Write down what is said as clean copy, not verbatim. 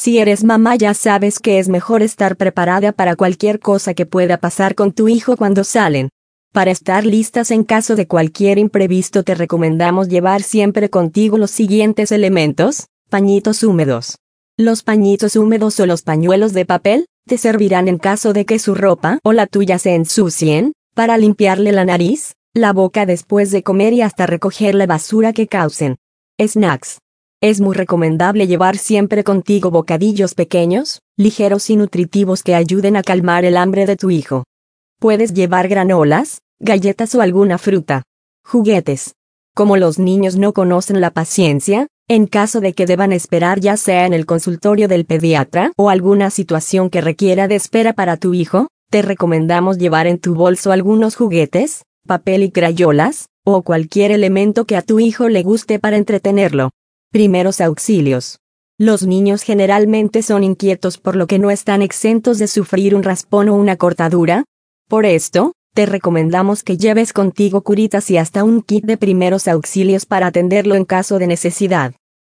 Si eres mamá, ya sabes que es mejor estar preparada para cualquier cosa que pueda pasar con tu hijo cuando salen. Para estar listas en caso de cualquier imprevisto, te recomendamos llevar siempre contigo los siguientes elementos: pañitos húmedos. Los pañitos húmedos o los pañuelos de papel te servirán en caso de que su ropa o la tuya se ensucien, para limpiarle la nariz, la boca después de comer y hasta recoger la basura que causen. Snacks. Es muy recomendable llevar siempre contigo bocadillos pequeños, ligeros y nutritivos que ayuden a calmar el hambre de tu hijo. Puedes llevar granolas, galletas o alguna fruta. Juguetes. Como los niños no conocen la paciencia, en caso de que deban esperar ya sea en el consultorio del pediatra o alguna situación que requiera de espera para tu hijo, te recomendamos llevar en tu bolso algunos juguetes, papel y crayolas, o cualquier elemento que a tu hijo le guste para entretenerlo. Primeros auxilios. Los niños generalmente son inquietos, por lo que no están exentos de sufrir un raspón o una cortadura. Por esto, te recomendamos que lleves contigo curitas y hasta un kit de primeros auxilios para atenderlo en caso de necesidad.